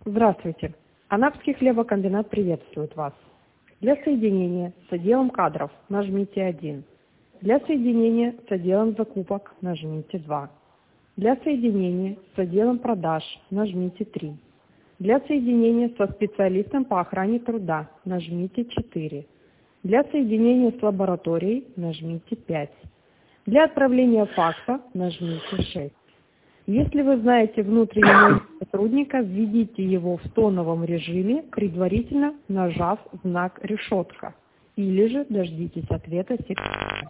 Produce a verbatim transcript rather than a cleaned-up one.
Здравствуйте. Анапский хлебокомбинат приветствует вас. Для соединения с отделом кадров нажмите один. Для соединения с отделом закупок нажмите два. Для соединения с отделом продаж нажмите три. Для соединения со специалистом по охране труда нажмите четыре. Для соединения с лабораторией нажмите пять. Для отправления факса нажмите шесть. Если вы знаете внутренний номер сотрудника, введите его в тоновом режиме, предварительно нажав знак «решетка», или же дождитесь ответа секретаря.